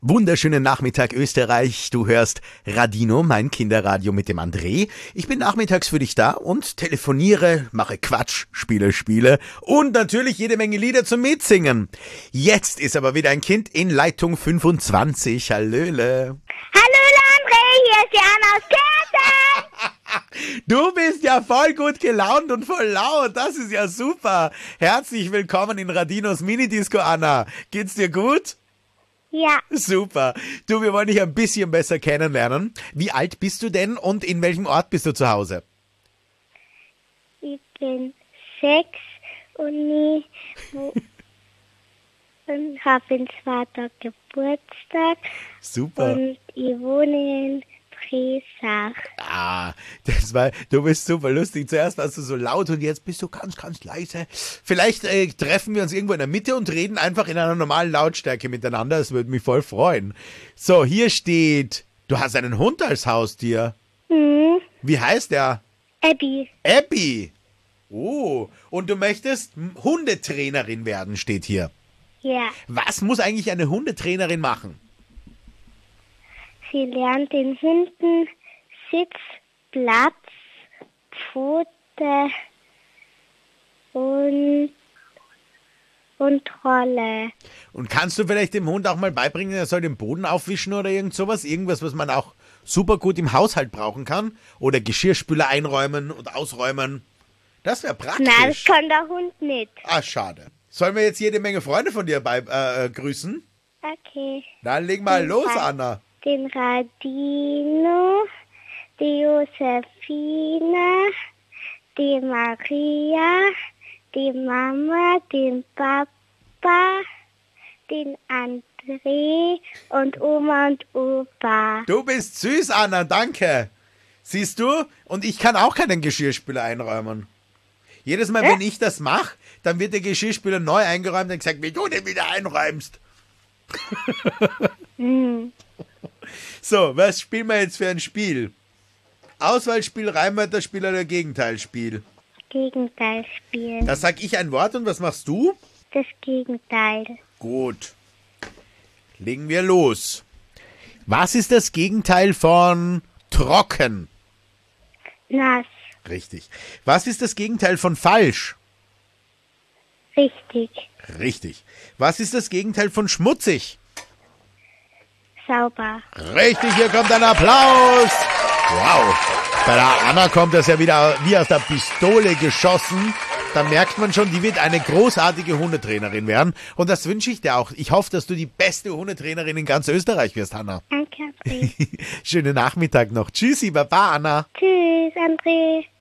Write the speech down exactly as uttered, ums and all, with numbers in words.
Wunderschönen Nachmittag Österreich, du hörst Radino, mein Kinderradio mit dem André. Ich bin nachmittags für dich da und telefoniere, mache Quatsch, spiele Spiele und natürlich jede Menge Lieder zum Mitsingen. Jetzt ist aber wieder ein Kind in Leitung fünfundzwanzig. Hallöle. Hallöle André, hier ist Jana aus Kärnten. Du bist ja voll gut gelaunt und voll laut, das ist ja super. Herzlich willkommen in Radinos Minidisco, Anna. Geht's dir gut? Ja, Super. Du, wir wollen dich ein bisschen besser kennenlernen. Wie alt bist du denn und in welchem Ort bist du zu Hause? ich bin sechs und ich wo- und habe den zweiten Geburtstag Super. und ich wohne in Bresach. Ah, das war, du bist super lustig. Zuerst warst du so laut und jetzt bist du ganz, ganz leise. Vielleicht äh, treffen wir uns irgendwo in der Mitte und reden einfach in einer normalen Lautstärke miteinander. Das würde mich voll freuen. So, hier steht, du hast einen Hund als Haustier. Hm, Wie heißt der? Abby. Abby. Oh, und du möchtest Hundetrainerin werden, steht hier. Ja, Was muss eigentlich eine Hundetrainerin machen? sie lernt den Hunden Sitz, Platz, Pfote und Kontrolle. Und kannst du vielleicht dem Hund auch mal beibringen, er soll den Boden aufwischen oder irgend sowas? Irgendwas, was man auch super gut im Haushalt brauchen kann? Oder Geschirrspüler einräumen und ausräumen? Das wäre praktisch. Nein, das kann der Hund nicht. Ah, schade. Sollen wir jetzt jede Menge Freunde von dir bei, äh, grüßen? Okay. Dann leg mal los, Anna. Den Radino, die Josefina, die Maria, die Mama, den Papa, den André und Oma und Opa. Du bist süß, Anna, danke. Siehst du? Und ich kann auch keinen Geschirrspüler einräumen. Jedes Mal, wenn ich das mache, dann wird der Geschirrspüler neu eingeräumt und gesagt, wie du den wieder einräumst. Hm. So, was spielen wir jetzt für ein Spiel? Auswahlspiel, Reimwörterspiel oder Gegenteilspiel? Gegenteilspiel. Da sag ich ein Wort und was machst du? Das Gegenteil. Gut. Legen wir los. Was ist das Gegenteil von trocken? Nass. Richtig. Was ist das Gegenteil von falsch? Richtig. Richtig. Was ist das Gegenteil von schmutzig? Sauber. Richtig, hier kommt ein Applaus. Wow. Bei der Anna kommt das ja wieder wie aus der Pistole geschossen. Da merkt man schon, die wird eine großartige Hundetrainerin werden. Und das wünsche ich dir auch. Ich hoffe, dass du die beste Hundetrainerin in ganz Österreich wirst, Hanna. Danke, André. Schönen Nachmittag noch. Tschüssi, Baba, Anna. Tschüss, André.